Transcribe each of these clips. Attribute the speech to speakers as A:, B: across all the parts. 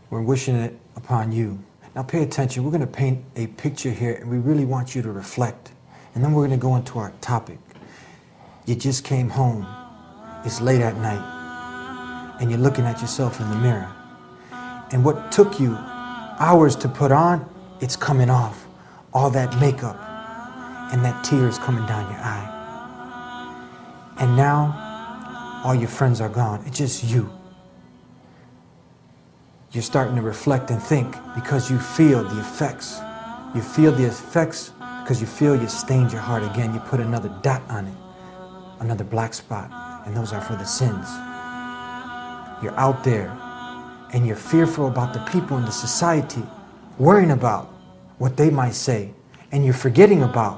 A: We're wishing it upon you. Now pay attention. We're going to paint a picture here, and we really want you to reflect. And then we're going to go into our topic. You just came home. It's late at night, and you're looking at yourself in the mirror. And what took you hours to put on, it's coming off. All that makeup, and that tear is coming down your eye. And now, all your friends are gone. It's just you. You're starting to reflect and think because you feel the effects. You feel the effects because you feel you stained your heart again. You put another dot on it, another black spot, and those are for the sins. You're out there, and you're fearful about the people in the society, worrying about what they might say, and you're forgetting about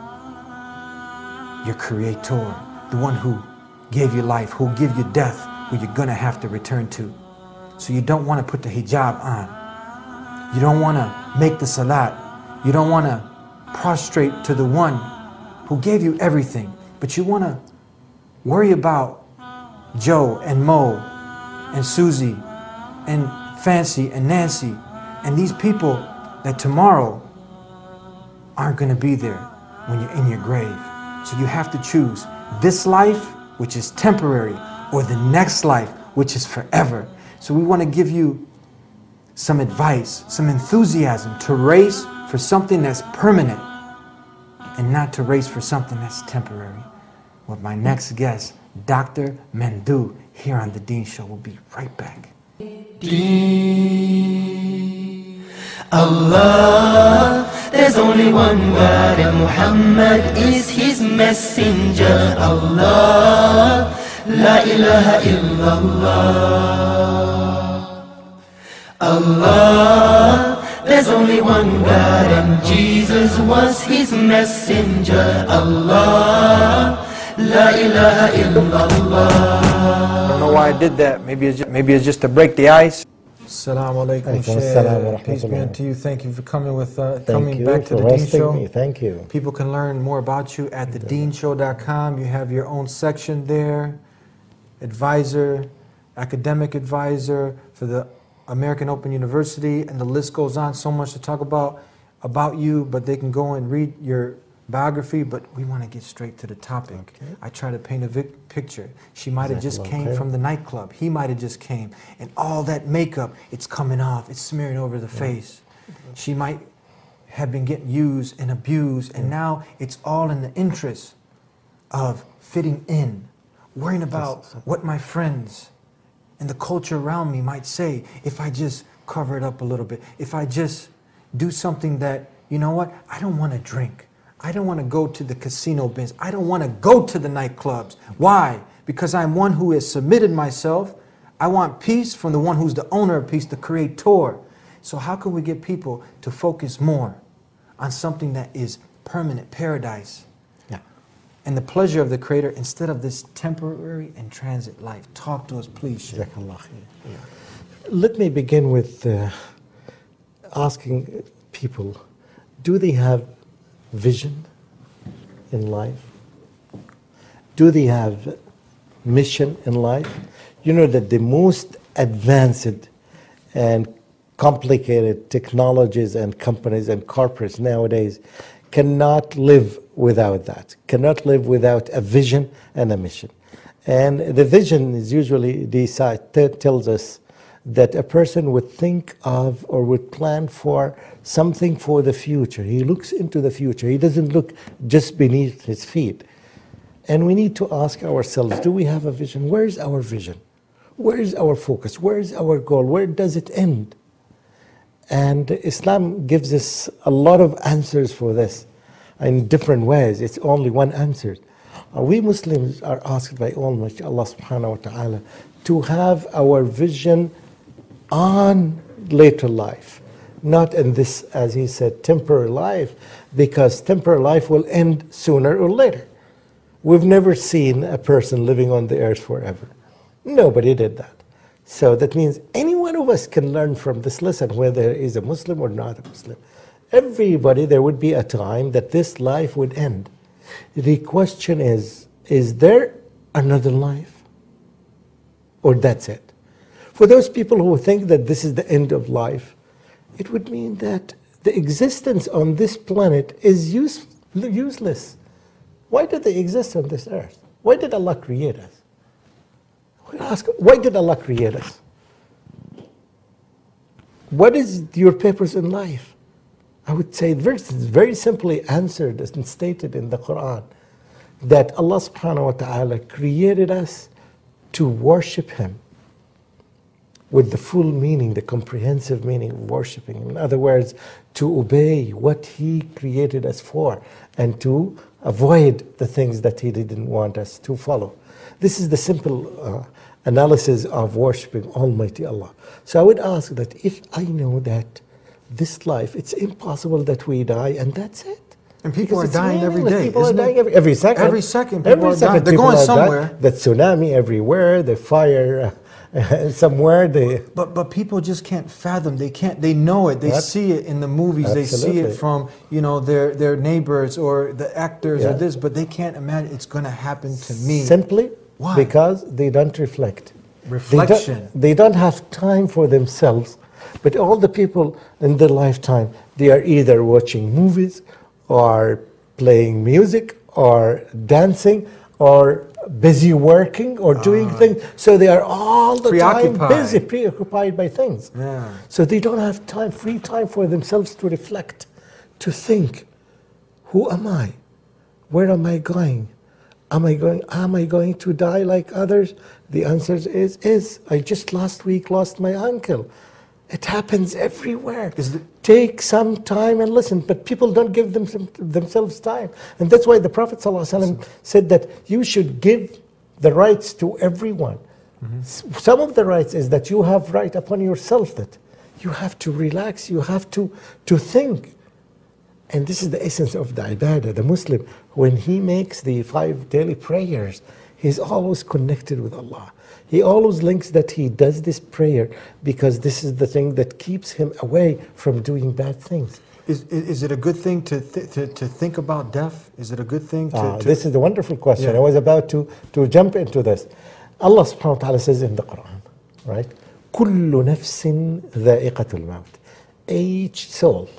A: your Creator, the one who gave you life, who will give you death, who you're going to have to return to. So you don't want to put the hijab on. You don't want to make the salat. You don't want to prostrate to the one who gave you everything. But you want to worry about Joe and Mo and Susie and Fancy and Nancy and these people that tomorrow aren't going to be there when you're in your grave. So you have to choose this life, which is temporary, or the next life, which is forever. So we want to give you some advice, some enthusiasm to race for something that's permanent and not to race for something that's temporary. With my next guest, Dr. Mandu, here on The Deen Show. We'll be right back.
B: Allah, there's only one God and Muhammad is his messenger. Allah, la ilaha illallah. Allah, there's only one God and Jesus was his messenger. Allah, la ilaha illallah.
A: I don't know why I did that. Maybe it's just to break the ice. Assalamu alaikum, Shaykh. Peace be unto you. Thank you for coming back to the Deen Show.
C: Thank you.
A: People can learn more about you at thedeenshow.com. You have your own section there. Advisor, academic advisor for the American Open University, and the list goes on. So much to talk about you, but they can go and read your biography, but we want to get straight to the topic. Okay. I try to paint a picture. She might have just came from the nightclub. He might have just came, and all that makeup, it's coming off. It's smearing over the face. She might have been getting used and abused, and now it's all in the interest of fitting in, worrying about what my friends and the culture around me might say if I just cover it up a little bit, if I just do something that, you know what, I don't want to drink. I don't want to go to the casino bins. I don't want to go to the nightclubs. Why? Because I'm one who has submitted myself. I want peace from the one who's the owner of peace, the Creator. So how can we get people to focus more on something that is permanent, paradise, and the pleasure of the Creator instead of this temporary and transit life? Talk to us, please, Shaykh.
C: Let me begin with asking people, do they have vision in life? Do they have mission in life? You know that the most advanced and complicated technologies and companies and corporates nowadays cannot live without that, cannot live without a vision and a mission. And the vision is usually, tells us that a person would think of or would plan for something for the future. He looks into the future. He doesn't look just beneath his feet. And we need to ask ourselves, do we have a vision? Where is our vision? Where is our focus? Where is our goal? Where does it end? And Islam gives us a lot of answers for this in different ways. It's only one answer. We Muslims are asked by Almighty Allah subhanahu wa ta'ala to have our vision on later life, not in this, as he said, temporary life, because temporary life will end sooner or later. We've never seen a person living on the earth forever. Nobody did that. So that means any one of us can learn from this lesson, whether he is a Muslim or not a Muslim. Everybody, there would be a time that this life would end. The question is there another life? Or that's it? For those people who think that this is the end of life, it would mean that the existence on this planet is useless. Why did they exist on this earth? Why did Allah create us? We ask, why did Allah create us? What is your purpose in life? I would say very simply answered and stated in the Quran that Allah subhanahu wa ta'ala created us to worship Him with the full meaning, the comprehensive meaning of worshiping Him. In other words, to obey what He created us for and to avoid the things that He didn't want us to follow. This is the simple analysis of worshiping Almighty Allah. So I would ask that if I know that this life, it's impossible that we die and that's it.
A: And people
C: Because
A: are
C: it's
A: dying every
C: meaningless.
A: day.
C: People are
A: isn't
C: dying
A: it?
C: every second.
A: Every second, people
C: Every
A: are
C: second
A: dying. They're
C: people
A: going
C: are dying.
A: somewhere.
C: The tsunami everywhere, the fire somewhere.
A: But people just can't fathom. They can't. They know it. They see it in the movies. They see it
C: Absolutely.
A: from their neighbors or the actors or
C: Yeah.
A: this. But they can't imagine it's going to happen to me.
C: Simply
A: Why?
C: because they don't reflect.
A: Reflection.
C: They don't have time for themselves. But all the people in their lifetime, they are either watching movies or playing music or dancing or busy working or doing things. So they are all the time
A: Preoccupied.
C: busy, preoccupied by things.
A: Yeah.
C: So they don't have time, free time for themselves to reflect, to think, who am I? Where am I going? Am I going to die like others? The answer is I just last week lost my uncle. It happens everywhere. Take some time and listen, but people don't give themselves time. And that's why the Prophet ﷺ said that you should give the rights to everyone. Some of the rights is that you have right upon yourself, that you have to relax, you have to think. And this is the essence of the ibadah. The Muslim, when he makes the 5 daily prayers, he's always connected with Allah. He always links that he does this prayer because this is the thing that keeps him away from doing bad things.
A: Is it a good thing to think about death? Is it a good thing to
C: This is a wonderful question.
A: Yeah.
C: I was about to jump into this. Allah subhanahu wa ta'ala says in the Quran, right? كُلُّ نَفْسٍ ذَائِقَةُ الْمَوْتِ. Each soul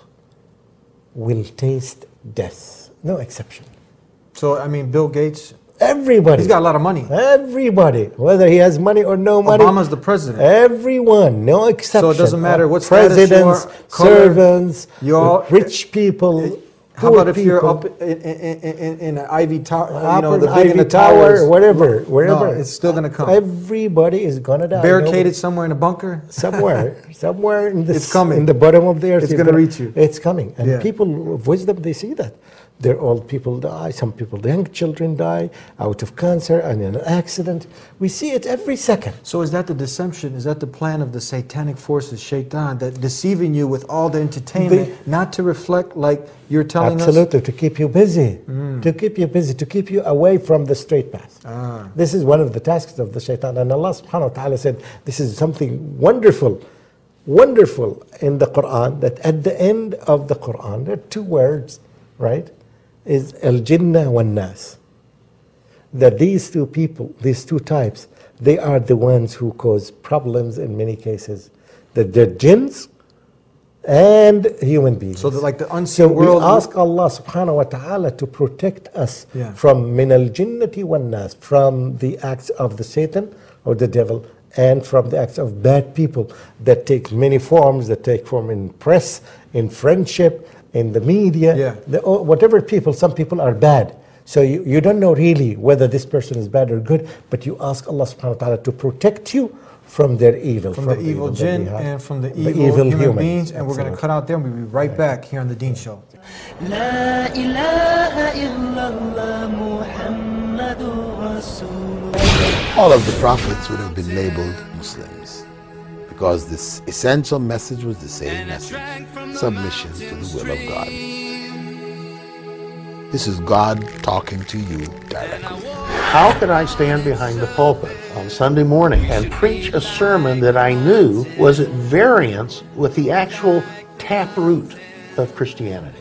C: will taste death. No exception.
A: So, I mean, Bill Gates,
C: Everybody.
A: he's got a lot of money.
C: Everybody. Whether he has money or no money.
A: Obama's the president.
C: Everyone. No exception.
A: So it doesn't matter what status
C: Presidents,
A: you are, color,
C: servants,
A: you all-
C: rich people.
A: How
C: poor
A: about if you're
C: people,
A: up in an Ivy Tower,
C: up
A: the
C: in
A: big in
C: Ivy
A: the
C: Tower,
A: towers?
C: whatever, wherever.
A: No, it's still gonna come.
C: Everybody is gonna die.
A: Barricaded somewhere in a bunker?
C: somewhere in
A: It's coming.
C: in the bottom of the earth.
A: It's
C: you're
A: gonna reach you.
C: It's coming, and
A: Yeah.
C: people of wisdom, they see that. Their old people die. Some people, the young children die out of cancer and in an accident. We see it every second.
A: So is that the deception? Is that the plan of the satanic forces, shaitan, that deceiving you with all the entertainment, not to reflect like you're telling
C: Absolutely, to keep you busy, to keep you busy, to keep you away from the straight path. This is one of the tasks of the shaitan. And Allah subhanahu wa ta'ala said, this is something wonderful, wonderful in the Quran, that at the end of the Quran, there are 2 words, right? Is al-jinnah wan-nas. That these 2 people, these 2 types, they are the ones who cause problems in many cases. That they're jinns and human beings.
A: So like the
C: So
A: unseen
C: we
A: world.
C: ask Allah subhanahu wa ta'ala to protect us
A: Yeah.
C: from min al-jinnati wan-nas, from the acts of the Satan or the devil, and from the acts of bad people that take many forms, that take form in press, in friendship, in the media,
A: Yeah.
C: whatever people, some people are bad. So you don't know really whether this person is bad or good, but you ask Allah subhanahu wa ta'ala to protect you from their evil.
A: From the evil
C: that
A: jinn
C: they have.
A: and from the
C: The
A: evil human
C: humans.
A: beings. And we're going to
C: Absolutely.
A: cut out there and we'll be right back here on The Dean Show.
B: لا إله إلا الله محمد رسول الله.
D: All of the prophets would have been labeled Muslims because this essential message was the same message: submission to the will of God. This is God talking to you directly.
E: How could I stand behind the pulpit on Sunday morning and preach a sermon that I knew was at variance with the actual taproot of Christianity?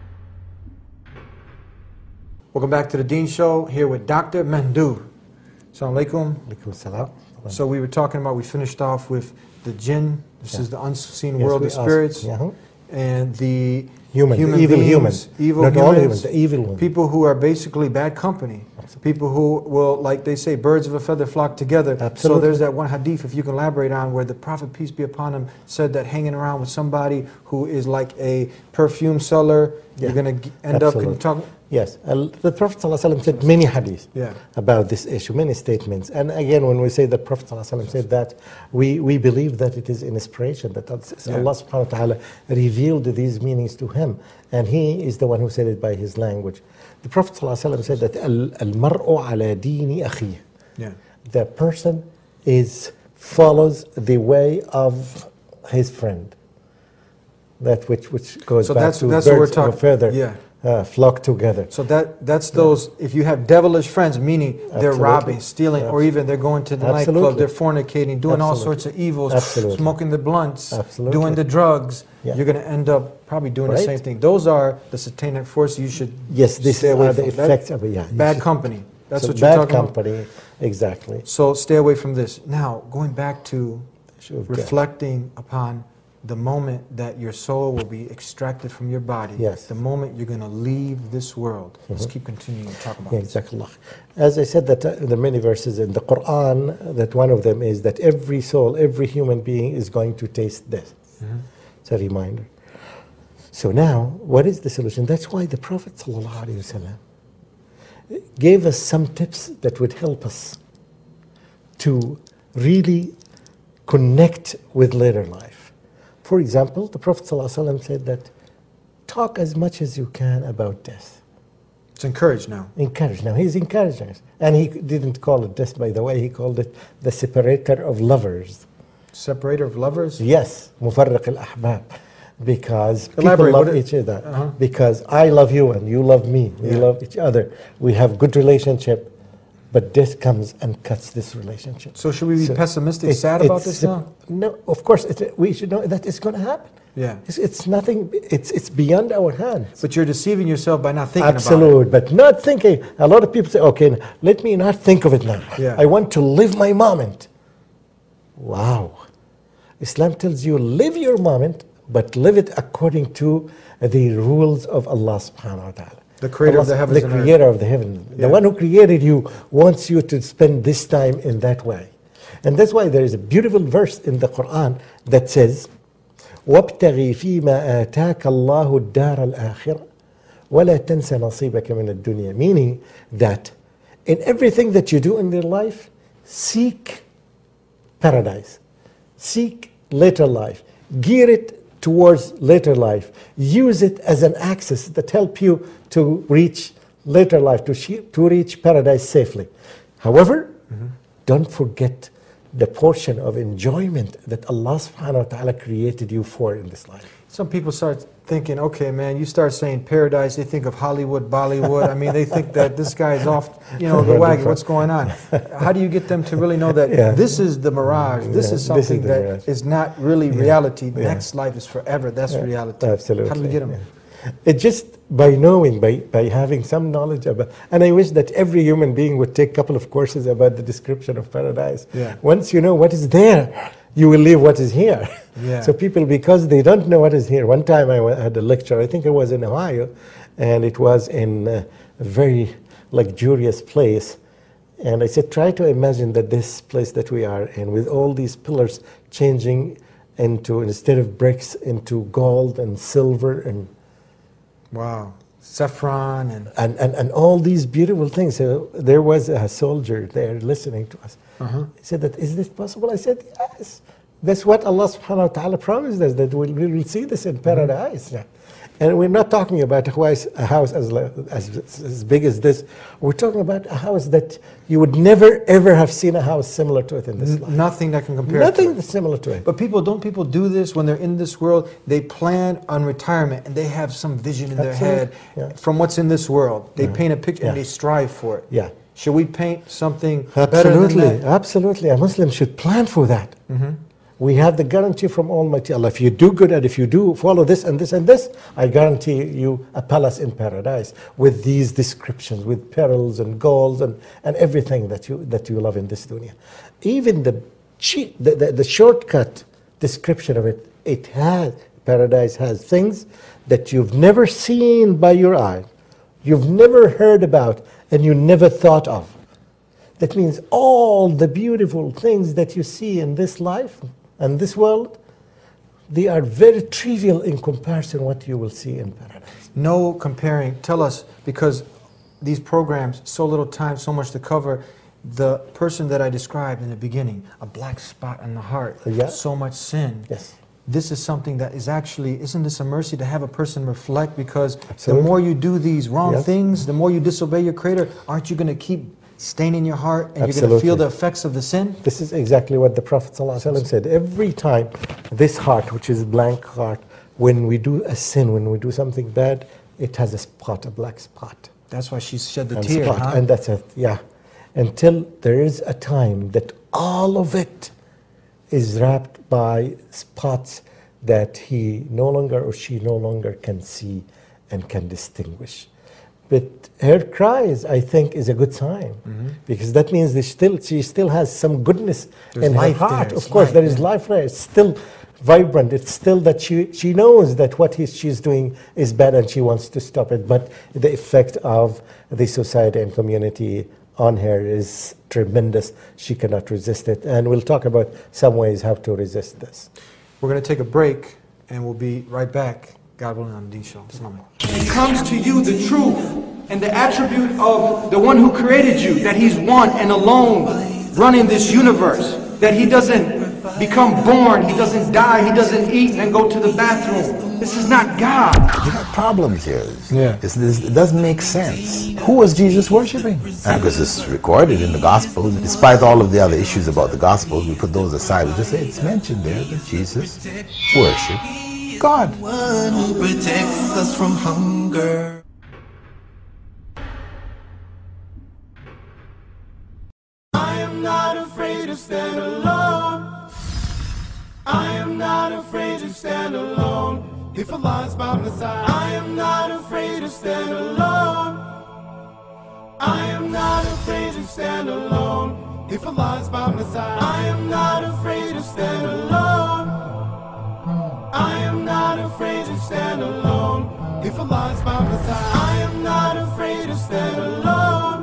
A: Welcome back to The Dean Show, here with Dr. Mandu. Assalamu alaikum.
C: Alaikum salam.
A: So we were talking about, we finished off with the jinn. This is the unseen
C: Yes,
A: world
C: we
A: of spirits.
C: asked,
A: And the
C: Human,
A: human
C: the evil
A: beings,
C: humans.
A: evil
C: Not all
A: humans,
C: humans, the evil ones.
A: people who are basically bad company. People who will, like they say, birds of a feather flock together. So
C: Absolutely.
A: there's that one hadith, if you can elaborate on, where the Prophet, peace be upon him, said that hanging around with somebody who is like a perfume seller, you're
C: Yeah,
A: going to end up, can you
C: absolutely.
A: talk?
C: Yes, the Prophet ﷺ said many hadiths
A: Yeah.
C: about this issue, many statements. And again, when we say that Prophet ﷺ said that, we believe that it is an inspiration, that Allah subhanahu wa ta'ala revealed these meanings to him. And he is the one who said it by his language. The Prophet ﷺ said that al-mar'u ala dini akhi.
A: Yeah.
C: The person follows the way of his friend. That which goes
A: So
C: back
A: that's
C: to
A: what we're
C: birds of a
A: talking-
C: feather
A: yeah.
C: flock together.
A: So that's those, if you have devilish friends, meaning they're
C: Absolutely.
A: robbing, stealing, or even they're going to the nightclub,
C: Absolutely.
A: they're fornicating, doing all
C: Absolutely.
A: sorts of evils,
C: Absolutely.
A: smoking the blunts,
C: Absolutely.
A: doing the drugs,
C: Yeah.
A: you're going to end up probably doing the
C: Right.
A: same thing. Those are the satanic forces you should
C: Yes, these
A: stay away
C: are the
A: from. That-
C: effects of it. Yeah,
A: bad
C: yes.
A: company. That's
C: So
A: what you're
C: bad
A: talking
C: company, exactly.
A: about. So stay away from this. Now, going back to
C: Sure,
A: reflecting upon the moment that your soul will be extracted from your body,
C: Yes.
A: the moment you're going to leave this world. Let's keep continuing to talk about
C: Yeah,
A: this.
C: Jazakallah. As I said, that there are many verses in the Quran, that one of them is that every soul, every human being is going to taste death. It's a reminder. So now, what is the solution? That's why the Prophet ﷺ gave us some tips that would help us to really connect with later life. For example, the Prophet ﷺ said that talk as much as you can about death.
A: It's encouraged now.
C: Encourage. Now he's encouraging us. And he didn't call it death, by the way, he called it the separator of lovers.
A: Separator of lovers?
C: Yes, مفرق الأحباب. Because
A: Elaborate,
C: people love
A: what it-
C: each other. Because I love you and you love me. We love each other. We have good relationship. But death comes and cuts this relationship.
A: So should we be pessimistic, sad about this now?
C: No, of course, we should know that it's going to happen.
A: Yeah.
C: It's nothing, it's beyond our hands.
A: But you're deceiving yourself by not thinking about
C: Absolute, but not thinking. A lot of people say, okay, let me not think of it now.
A: Yeah.
C: I want to live my moment. Wow. Islam tells you live your moment, but live it according to the rules of Allah subhanahu wa ta'ala.
A: The creator of the heavens
C: The
A: and earth.
C: creator of the heaven.
A: Yeah.
C: The one who created you wants you to spend this time in that way. And that's why there is a beautiful verse in the Quran that says, وَابْتَغِي فِي مَا آتَاكَ اللَّهُ الدَّارَ الْآخِرَةَ وَلَا تَنْسَ نَصِيبَكَ مِنَ الدُّنْيا. Meaning that in everything that you do in your life, seek paradise. Seek later life. Gear it towards later life. Use it as an axis that help you to reach later life, to reach paradise safely. However, don't forget the portion of enjoyment that Allah subhanahu wa ta'ala created you for in this life.
A: Some people start thinking, okay, man, you start saying paradise, they think of Hollywood, Bollywood. I mean, they think that this guy is off, the wagon. What's going on? How do you get them to really know that this is the mirage? This is something
C: the
A: that
C: mirage.
A: is not really reality. Next life is forever. That's reality.
C: Absolutely.
A: How do we get them?
C: It just by knowing, by having some knowledge about, and I wish that every human being would take a couple of courses about the description of paradise.
A: Yeah.
C: Once you know what is there, you will leave what is here.
A: Yeah.
C: So people, because they don't know what is here. One time I had a lecture, I think it was in Ohio, and it was in a very luxurious place. And I said, try to imagine that this place that we are in, with all these pillars changing into, instead of bricks, into gold and silver and
A: Wow. Saffron
C: and all these beautiful things. So there was a soldier there listening to us. He said that, is this possible? I said, yes. That's what Allah subhanahu wa ta'ala promised us, that we will see this in paradise. Yeah. And we're not talking about a house as big as this. We're talking about a house that you would never, ever have seen a house similar to it in this life.
A: nothing that can compare.
C: Nothing
A: to it.
C: similar to it.
A: But people do this when they're in this world? They plan on retirement and they have some vision in their head from what's in this world. They paint a picture and they strive for it.
C: Yeah.
A: Should we paint something better than
C: Absolutely,
A: that?
C: absolutely. A Muslim should plan for that. We have the guarantee from Almighty Allah. If you do good and if you do follow this and this and this, I guarantee you a palace in paradise with these descriptions, with pearls and golds and everything that you love in this dunya. Even the shortcut description of it, paradise has things that you've never seen by your eye, you've never heard about, and you never thought of. That means all the beautiful things that you see in this life and this world, they are very trivial in comparison to what you will see in paradise.
A: No comparing. Tell us, because these programs, so little time, so much to cover. The person that I described in the beginning, a black spot in the heart, so much sin.
C: Yes.
A: This is something that is actually, isn't this a mercy to have a person reflect? Because
C: Absolutely.
A: the more you do these wrong things, the more you disobey your Creator, aren't you going to keep staining your heart and you're going to feel the effects of the sin?
C: This is exactly what the Prophet ﷺ said. Every time this heart, which is blank heart, when we do a sin, when we do something bad, it has a spot, a black spot.
A: That's why she shed the tear, huh?
C: And that's it, yeah. Until there is a time that all of it is wrapped by spots that he no longer or she no longer can see and can distinguish. But her cries, I think, is a good sign, because that means she still has some goodness in her heart. Of course, there is life there. It's still vibrant. It's still that she knows that what she's doing is bad and she wants to stop it. But the effect of the society and community on her is tremendous. She cannot resist it. And we'll talk about some ways how to resist this.
A: We're going to take a break and we'll be right back. God willing, on the Deen Show. Assalamu alaikum.
F: It comes to you the truth and the attribute of the one who created you, that he's one and alone running this universe, that he doesn't become born, he doesn't die, he doesn't eat and go to the bathroom. This is not God.
D: You got problems here. It doesn't make sense. Who was Jesus worshiping? Because it's recorded in the Gospels. Despite all of the other issues about the Gospels, we put those aside. We just say it's mentioned there that Jesus worshiped God.
B: One who protects us from hunger. I am not afraid to stand alone. I am not afraid to stand alone. If Allah is by my side, I am not afraid to stand alone. I am not afraid to stand alone. If Allah is by my side, I am not afraid to stand alone. I am not afraid to stand alone. If Allah is by my side, I am not afraid to stand alone.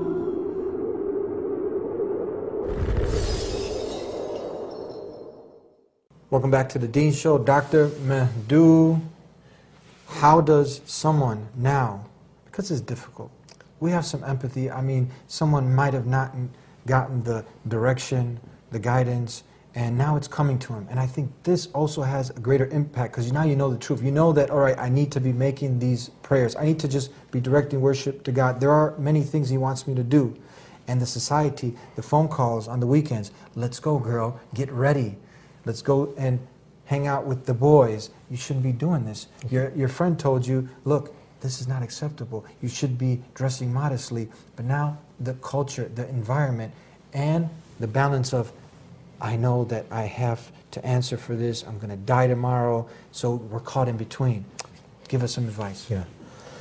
A: Welcome back to the Deen Show. Dr. Mehdu, how does someone now, because it's difficult, we have some empathy. I mean, someone might have not gotten the direction, the guidance, and now it's coming to him. And I think this also has a greater impact, because now you know the truth. You know that, all right, I need to be making these prayers. I need to just be directing worship to God. There are many things He wants me to do. And the society, the phone calls on the weekends, let's go, girl, get ready. Let's go and hang out with the boys. You shouldn't be doing this. Your friend told you, look, this is not acceptable. You should be dressing modestly. But now the culture, the environment, and the balance of, I know that I have to answer for this. I'm going to die tomorrow. So we're caught in between. Give us some advice.
C: Yeah.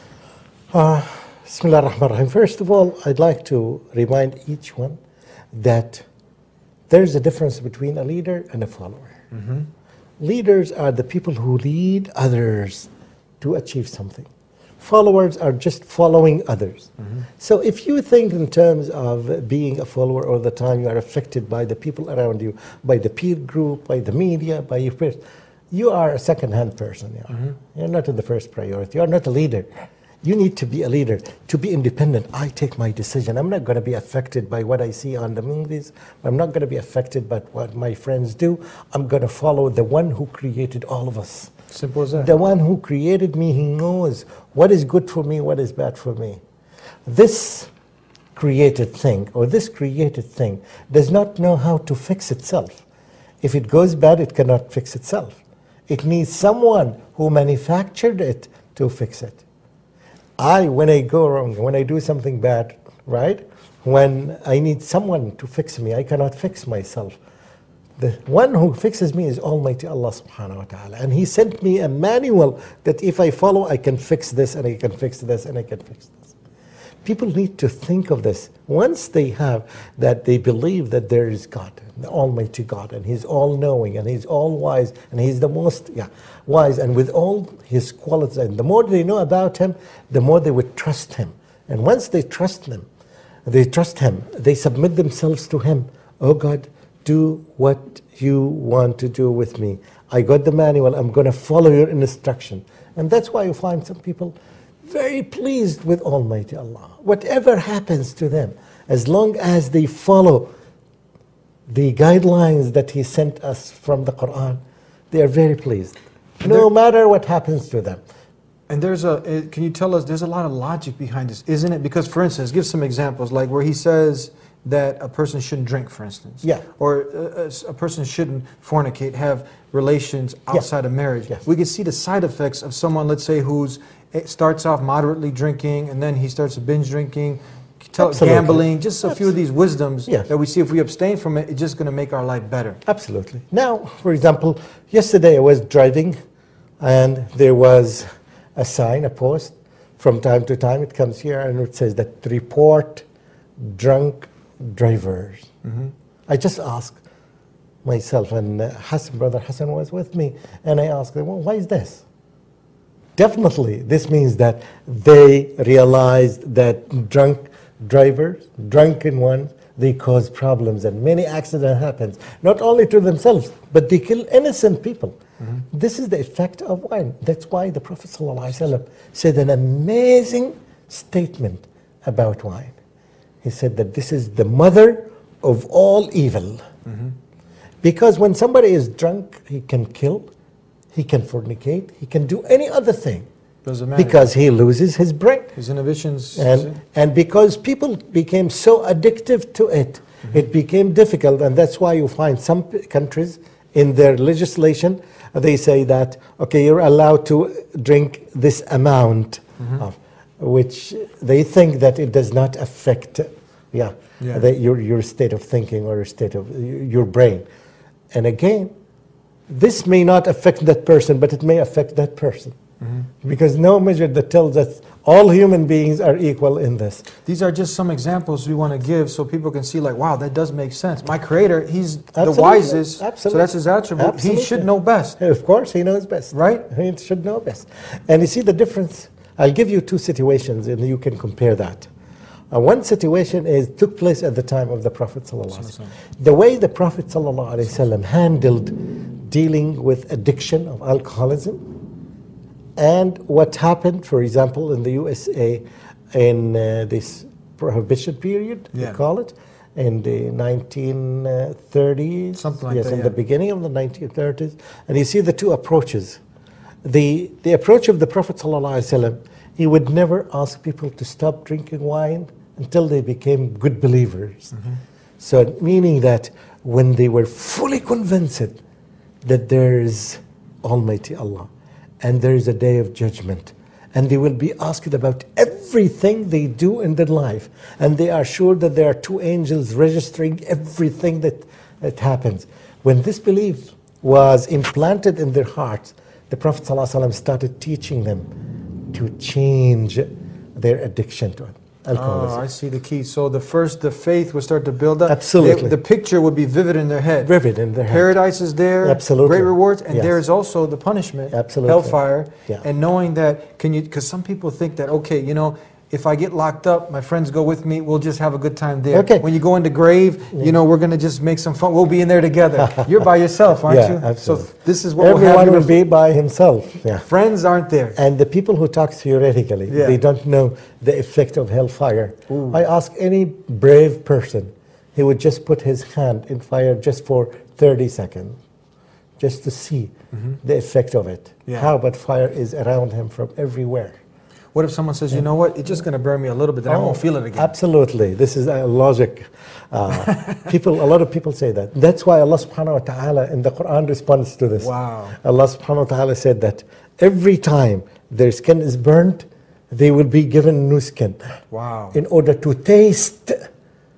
C: Bismillah ar-Rahman ar-Rahim. First of all, I'd like to remind each one that there's a difference between a leader and a follower. Leaders are the people who lead others to achieve something. Followers are just following others. So if you think in terms of being a follower all the time, you are affected by the people around you, by the peer group, by the media, by your peers, you are a second-hand person. You're not in the first priority. You're not a leader. You need to be a leader, to be independent. I take my decision. I'm not going to be affected by what I see on the movies. I'm not going to be affected by what my friends do. I'm going to follow the one who created all of us.
A: Simple as that.
C: The one who created me, He knows what is good for me, what is bad for me. This created thing, or this created thing, does not know how to fix itself. If it goes bad, it cannot fix itself. It needs someone who manufactured it to fix it. When I go wrong, when I do something bad, right? When I need someone to fix me, I cannot fix myself. The one who fixes me is Almighty Allah subhanahu wa ta'ala. And He sent me a manual that if I follow, I can fix this, and I can fix this, and I can fix this. People need to think of this. Once they have that, they believe that there is God, the Almighty God, and He's all-knowing, and He's all-wise, and He's the most wise, and with all His qualities. And the more they know about Him, the more they would trust Him. And once they trust Him, they submit themselves to Him. Oh God, do what you want to do with me. I got the manual, I'm going to follow your instruction. And that's why you find some people very pleased with Almighty Allah. Whatever happens to them, as long as they follow the guidelines that He sent us from the Quran, they are very pleased, no matter what happens to them.
A: And can you tell us, there's a lot of logic behind this, isn't it? Because, for instance, give some examples, like where He says that a person shouldn't drink, for instance.
C: Yeah.
A: Or a person shouldn't fornicate, have relations outside of marriage.
C: Yes.
A: We can see the side effects of someone, let's say, starts off moderately drinking, and then he starts binge drinking, gambling, just a few of these wisdoms that we see. If we abstain from it, it's just going to make our life better.
C: Absolutely. Now, for example, yesterday I was driving, and there was a sign, a post. From time to time it comes here, and it says that report drunk drivers. I just asked myself, and Brother Hassan was with me, and I asked them, well, why is this? Definitely, this means that they realized that drunk drivers, drunken ones, they cause problems, and many accidents happen, not only to themselves, but they kill innocent people. This is the effect of wine. That's why the Prophet ﷺ said an amazing statement about wine. He said that this is the mother of all evil. Because when somebody is drunk, he can kill, he can fornicate, he can do any other thing.
A: Doesn't matter.
C: Because he loses his brain.
A: His inhibitions.
C: And because people became so addictive to it, it became difficult. And that's why you find some countries in their legislation, they say that, okay, you're allowed to drink this amount of, which they think that it does not affect your state of thinking or your state of your brain. And again, this may not affect that person, but it may affect that person. Because no measure that tells us all human beings are equal in this.
A: These are just some examples we want to give so people can see, like, wow, that does make sense. My Creator, He's the wisest, so that's His attribute. Absolutely. He should know best.
C: Of course, He knows best.
A: Right?
C: He should know best. And you see the difference? I'll give you two situations and you can compare that. One situation took place at the time of the Prophet ﷺ. The way the Prophet ﷺ handled dealing with addiction of alcoholism, and what happened, for example, in the USA in this prohibition period, they call it, in the 1930s.
A: Something like
C: yes,
A: that,
C: in the beginning of the 1930s. And you see the two approaches. The approach of the Prophet ﷺ, he would never ask people to stop drinking wine until they became good believers. So meaning that when they were fully convinced that there is Almighty Allah, and there is a day of judgment, and they will be asked about everything they do in their life, and they are sure that there are two angels registering everything that happens. When this belief was implanted in their hearts, the Prophet ﷺ started teaching them to change their addiction to it. Alcoholism.
A: I see the key. So the faith would start to build up.
C: Absolutely.
A: The picture would be vivid in their head.
C: Vivid in their head.
A: Paradise is there.
C: Absolutely.
A: Great rewards. And there is also the punishment.
C: Absolutely.
A: Hellfire.
C: Yeah.
A: And knowing that, because some people think that, okay, if I get locked up, my friends go with me, we'll just have a good time there.
C: Okay.
A: When you go in the grave, we're going to just make some fun. We'll be in there together. You're by yourself, aren't you?
C: Absolutely.
A: So this is what
C: everyone will be by himself. Yeah.
A: Friends aren't there.
C: And the people who talk theoretically, they don't know the effect of hellfire. Ooh. I ask any brave person, he would just put his hand in fire just for 30 seconds, just to see the effect of it. Yeah. How but fire is around him from everywhere.
A: What if someone says, you know what, it's just going to burn me a little bit, then I won't feel it again?
C: Absolutely. This is a logic. A lot of people say that. That's why Allah subhanahu wa ta'ala in the Quran responds to this.
A: Wow.
C: Allah subhanahu wa ta'ala said that every time their skin is burnt, they will be given new skin.
A: Wow.
C: In order to taste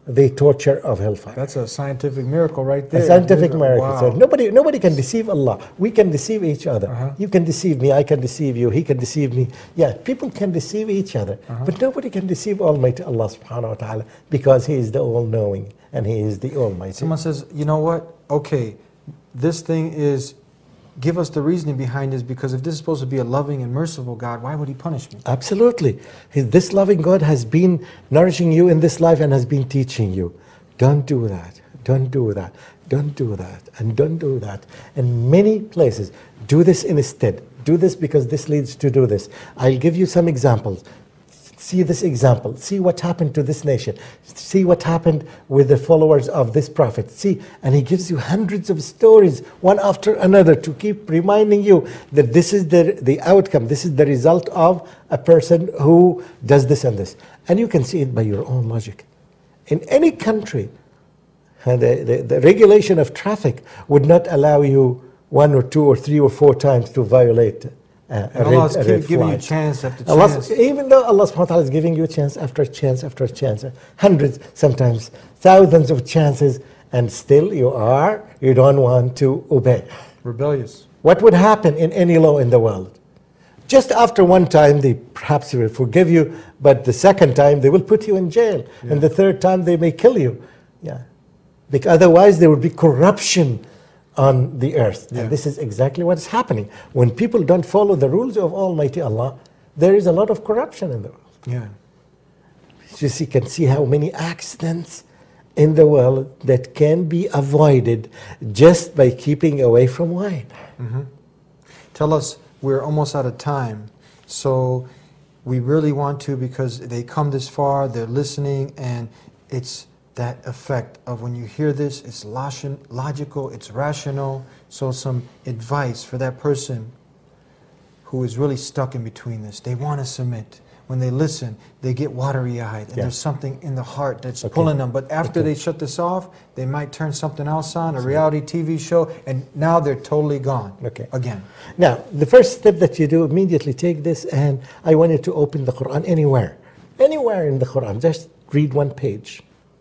C: the torture of hellfire.
A: That's a scientific miracle right there.
C: A scientific miracle.
A: Wow.
C: So nobody can deceive Allah. We can deceive each other.
A: Uh-huh.
C: You can deceive me, I can deceive you, he can deceive me. Yeah, people can deceive each other.
A: Uh-huh.
C: But nobody can deceive Almighty Allah subhanahu wa ta'ala, because He is the all-knowing and He is the Almighty.
A: Someone says, you know what? Okay, this thing is, give us the reasoning behind this, because if this is supposed to be a loving and merciful God, why would He punish me?
C: Absolutely. This loving God has been nourishing you in this life and has been teaching you. Don't do that. Don't do that. Don't do that. And don't do that. In many places, do this instead. Do this because this leads to do this. I'll give you some examples. See this example. See what happened to this nation. See what happened with the followers of this prophet. See, and he gives you hundreds of stories, one after another, to keep reminding you that this is the outcome. This is the result of a person who does this and this. And you can see it by your own logic. In any country, the regulation of traffic would not allow you 1 or 2 or 3 or 4 times to violate a red
A: giving you
C: flag.
A: chance after chance.
C: Even though Allah subhanahu wa ta'ala is giving you chance after chance after chance, hundreds, sometimes thousands of chances, and still you don't want to obey.
A: Rebellious.
C: What would happen in any law in the world? Just after one time, they perhaps will forgive you, but the second time they will put you in jail, and the third time they may kill you. Yeah, because otherwise there would be corruption on the earth.
A: Yeah.
C: And this is exactly what is happening. When people don't follow the rules of Almighty Allah, there is a lot of corruption in the world.
A: Yeah.
C: You can see how many accidents in the world that can be avoided just by keeping away from wine.
A: Mm-hmm. Tell us, we're almost out of time, so we really want to, because they come this far, they're listening, and it's that effect of when you hear this, it's logical, it's rational. So some advice for that person who is really stuck in between this. They want to submit. When they listen, they get watery-eyed, and there's something in the heart that's pulling them. But after they shut this off, they might turn something else on, a reality TV show, and now they're totally gone again.
C: Now, the first step that you do, immediately take this, and I want you to open the Quran anywhere in the Quran. Just read one page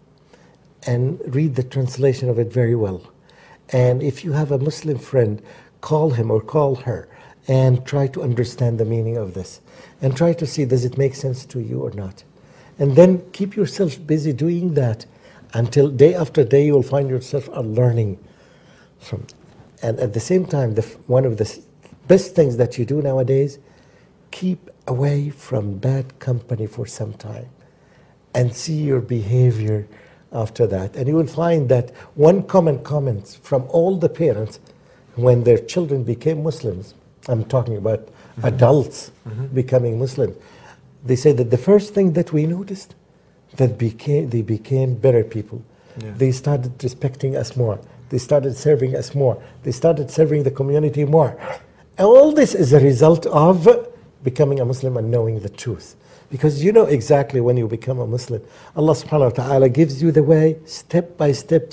C: and read the translation of it very well. And if you have a Muslim friend, call him or call her and try to understand the meaning of this. And try to see, does it make sense to you or not? And then keep yourself busy doing that until day after day you will find yourself learning from. And at the same time, one of the best things that you do nowadays, keep away from bad company for some time and see your behavior after that. And you will find that one common comment from all the parents when their children became Muslims, I'm talking about adults becoming Muslims, they say that the first thing that we noticed, that they became better people. Yeah. They started respecting us more. They started serving us more. They started serving the community more. All this is a result of becoming a Muslim and knowing the truth. Because you know exactly when you become a Muslim, Allah subhanahu wa ta'ala gives you the way, step by step,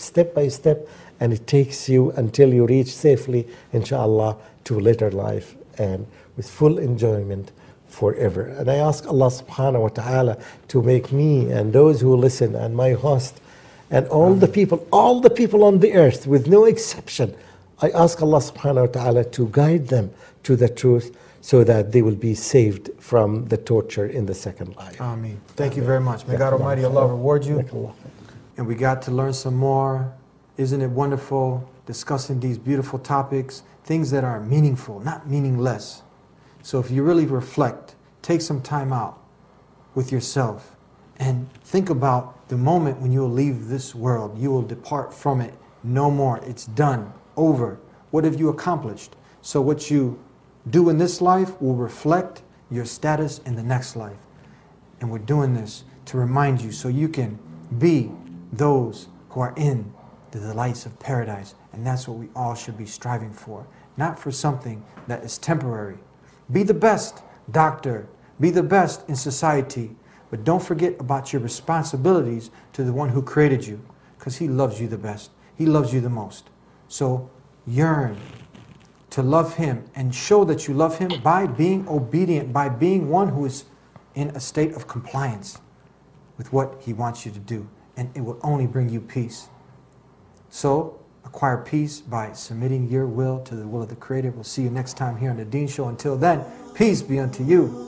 C: and it takes you until you reach safely, inshallah, to later life and with full enjoyment forever. And I ask Allah subhanahu wa ta'ala to make me and those who listen and my host and all the people on the earth with no exception, I ask Allah subhanahu wa ta'ala to guide them to the truth, so that they will be saved from the torture in the second life.
A: Ameen. Thank you very much. May God Almighty Allah reward you. And we got to learn some more. Isn't it wonderful discussing these beautiful topics, things that are meaningful, not meaningless. So if you really reflect, take some time out with yourself and think about the moment when you will leave this world. You will depart from it no more. It's done, over. What have you accomplished? So what you do in this life will reflect your status in the next life. And we're doing this to remind you so you can be those who are in the delights of paradise. And that's what we all should be striving for. Not for something that is temporary. Be the best doctor. Be the best in society. But don't forget about your responsibilities to the one who created you. Because He loves you the best. He loves you the most. So yearn to love Him and show that you love Him by being obedient, by being one who is in a state of compliance with what He wants you to do. and it will only bring you peace. So, acquire peace by submitting your will to the will of the Creator. We'll see you next time here on The Dean Show. Until then, peace be unto you.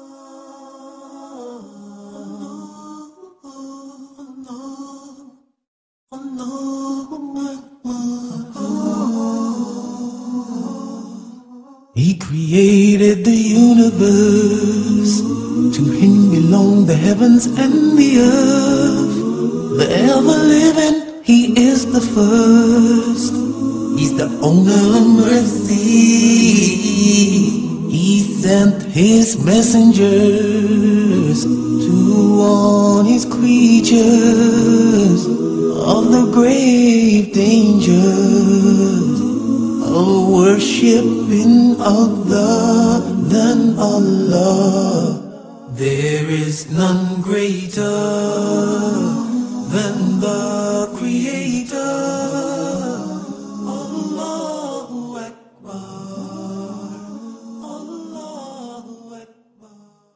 B: He created the universe. To him belong the heavens and the earth. The ever-living, he is the first. He's the owner of mercy. He sent his messengers to warn his creatures of the grave dangers of worshiping other than Allah. There is none greater than the